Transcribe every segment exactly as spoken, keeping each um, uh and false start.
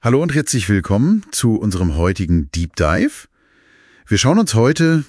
Hallo und herzlich willkommen zu unserem heutigen Deep Dive. Wir schauen uns heute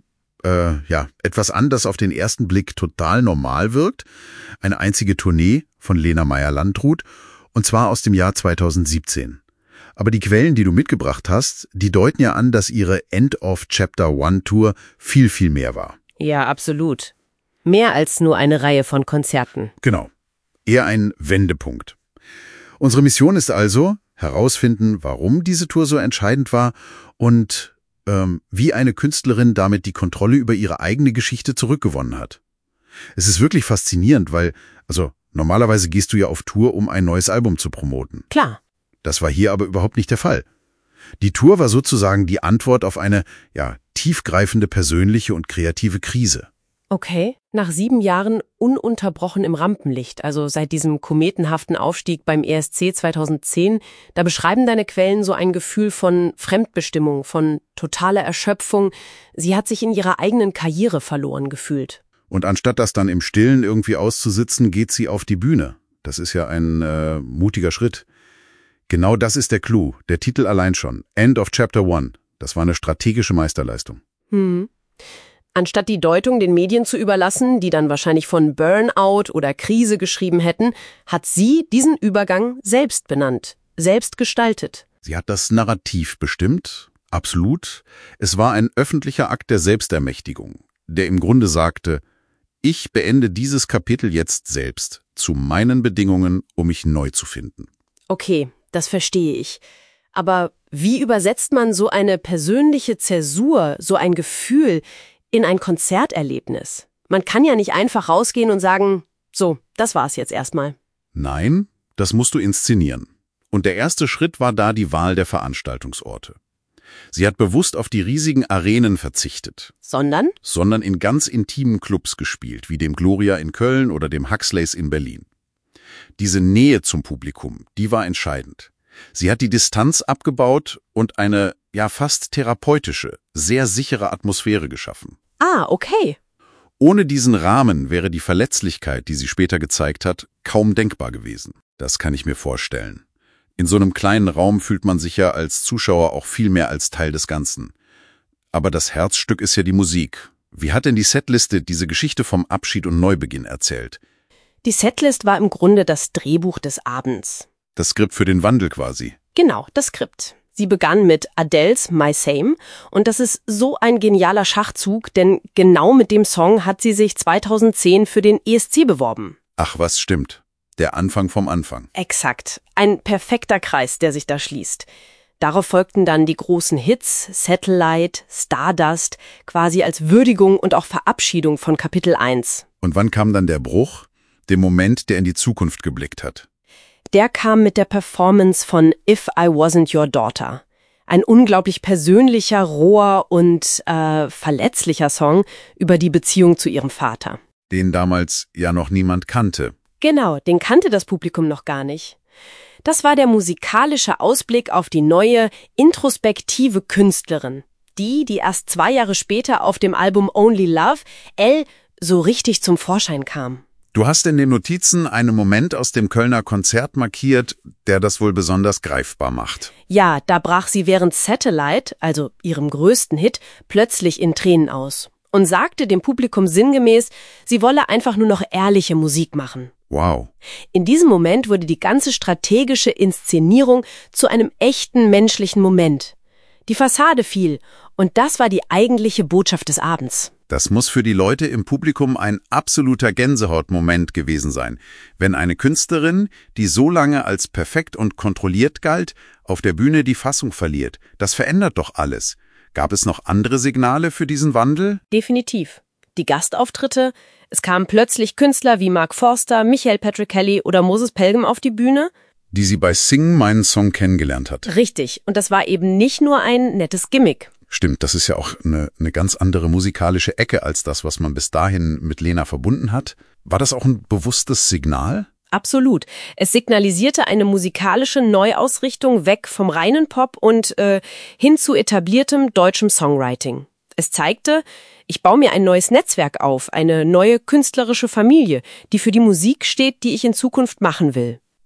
äh, ja etwas an, das auf den ersten Blick total normal wirkt. Eine einzige Tournee von Lena Meyer-Landrut, und zwar aus dem Jahr zweitausendsiebzehn. Aber die Quellen, die du mitgebracht hast, die deuten ja an, dass ihre End of Chapter One Tour viel, viel mehr war. Ja, absolut. Mehr als nur eine Reihe von Konzerten. Genau. Eher ein Wendepunkt. Unsere Mission ist also, herausfinden, warum diese Tour so entscheidend war und ähm, wie eine Künstlerin damit die Kontrolle über ihre eigene Geschichte zurückgewonnen hat. Es ist wirklich faszinierend, weil, also normalerweise gehst du ja auf Tour, um ein neues Album zu promoten. Klar. Das war hier aber überhaupt nicht der Fall. Die Tour war sozusagen die Antwort auf eine, ja, tiefgreifende persönliche und kreative Krise. Okay, nach sieben Jahren ununterbrochen im Rampenlicht, also seit diesem kometenhaften Aufstieg beim E S C zweitausendzehn, da beschreiben deine Quellen so ein Gefühl von Fremdbestimmung, von totaler Erschöpfung. Sie hat sich in ihrer eigenen Karriere verloren gefühlt. Und anstatt das dann im Stillen irgendwie auszusitzen, geht sie auf die Bühne. Das ist ja ein äh, mutiger Schritt. Genau das ist der Clou, der Titel allein schon. End of Chapter One. Das war eine strategische Meisterleistung. Hm. Anstatt die Deutung den Medien zu überlassen, die dann wahrscheinlich von Burnout oder Krise geschrieben hätten, hat sie diesen Übergang selbst benannt, selbst gestaltet. Sie hat das Narrativ bestimmt, absolut. Es war ein öffentlicher Akt der Selbstermächtigung, der im Grunde sagte, ich beende dieses Kapitel jetzt selbst, zu meinen Bedingungen, um mich neu zu finden. Okay, das verstehe ich. Aber wie übersetzt man so eine persönliche Zäsur, so ein Gefühl, in ein Konzerterlebnis? Man kann ja nicht einfach rausgehen und sagen, so, das war's jetzt erstmal. Nein, das musst du inszenieren. Und der erste Schritt war da die Wahl der Veranstaltungsorte. Sie hat bewusst auf die riesigen Arenen verzichtet. Sondern? Sondern in ganz intimen Clubs gespielt, wie dem Gloria in Köln oder dem Huxleys in Berlin. Diese Nähe zum Publikum, die war entscheidend. Sie hat die Distanz abgebaut und eine, ja fast therapeutische, sehr sichere Atmosphäre geschaffen. Ah, okay. Ohne diesen Rahmen wäre die Verletzlichkeit, die sie später gezeigt hat, kaum denkbar gewesen. Das kann ich mir vorstellen. In so einem kleinen Raum fühlt man sich ja als Zuschauer auch viel mehr als Teil des Ganzen. Aber das Herzstück ist ja die Musik. Wie hat denn die Setliste diese Geschichte vom Abschied und Neubeginn erzählt? Die Setlist war im Grunde das Drehbuch des Abends. Das Skript für den Wandel quasi. Genau, das Skript. Sie begann mit Adeles My Same und das ist so ein genialer Schachzug, denn genau mit dem Song hat sie sich zweitausendzehn für den E S C beworben. Ach, was stimmt. Der Anfang vom Anfang. Exakt. Ein perfekter Kreis, der sich da schließt. Darauf folgten dann die großen Hits, Satellite, Stardust, quasi als Würdigung und auch Verabschiedung von Kapitel eins. Und wann kam dann der Bruch? Der Moment, der in die Zukunft geblickt hat. Der kam mit der Performance von If I Wasn't Your Daughter. Ein unglaublich persönlicher, roher und äh, verletzlicher Song über die Beziehung zu ihrem Vater. Den damals ja noch niemand kannte. Genau, den kannte das Publikum noch gar nicht. Das war der musikalische Ausblick auf die neue, introspektive Künstlerin. Die, die erst zwei Jahre später auf dem Album Only Love, Elle, so richtig zum Vorschein kam. Du hast in den Notizen einen Moment aus dem Kölner Konzert markiert, der das wohl besonders greifbar macht. Ja, da brach sie während Satellite, also ihrem größten Hit, plötzlich in Tränen aus und sagte dem Publikum sinngemäß, sie wolle einfach nur noch ehrliche Musik machen. Wow. In diesem Moment wurde die ganze strategische Inszenierung zu einem echten menschlichen Moment. Die Fassade fiel und das war die eigentliche Botschaft des Abends. Das muss für die Leute im Publikum ein absoluter Gänsehautmoment gewesen sein, wenn eine Künstlerin, die so lange als perfekt und kontrolliert galt, auf der Bühne die Fassung verliert. Das verändert doch alles. Gab es noch andere Signale für diesen Wandel? Definitiv. Die Gastauftritte, es kamen plötzlich Künstler wie Mark Forster, Michael Patrick Kelly oder Moses Pelham auf die Bühne. Die sie bei Sing meinen Song kennengelernt hat. Richtig. Und das war eben nicht nur ein nettes Gimmick. Stimmt, das ist ja auch eine, eine ganz andere musikalische Ecke als das, was man bis dahin mit Lena verbunden hat. War das auch ein bewusstes Signal? Absolut. Es signalisierte eine musikalische Neuausrichtung weg vom reinen Pop und äh, hin zu etabliertem deutschem Songwriting. Es zeigte, ich baue mir ein neues Netzwerk auf, eine neue künstlerische Familie, die für die Musik steht, die ich in Zukunft machen will.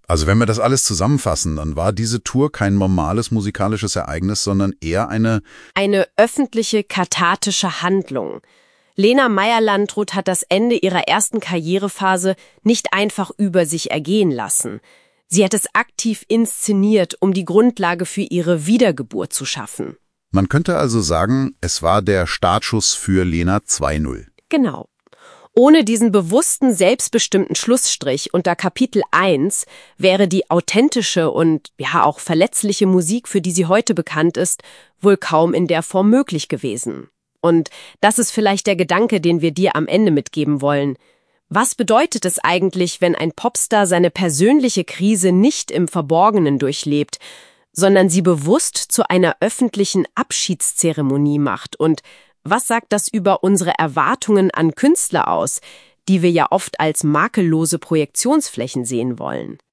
Also wenn wir das alles zusammenfassen, dann war diese Tour kein normales musikalisches Ereignis, sondern eher eine Eine öffentliche, kathartische Handlung. Lena Meyer-Landrut hat das Ende ihrer ersten Karrierephase nicht einfach über sich ergehen lassen. Sie hat es aktiv inszeniert, um die Grundlage für ihre Wiedergeburt zu schaffen. Man könnte also sagen, es war der Startschuss für Lena zwei Punkt null. Genau. Ohne diesen bewussten, selbstbestimmten Schlussstrich unter Kapitel eins wäre die authentische und ja auch verletzliche Musik, für die sie heute bekannt ist, wohl kaum in der Form möglich gewesen. Und das ist vielleicht der Gedanke, den wir dir am Ende mitgeben wollen. Was bedeutet es eigentlich, wenn ein Popstar seine persönliche Krise nicht im Verborgenen durchlebt, sondern sie bewusst zu einer öffentlichen Abschiedszeremonie macht? Und was sagt das über unsere Erwartungen an Künstler aus, die wir ja oft als makellose Projektionsflächen sehen wollen?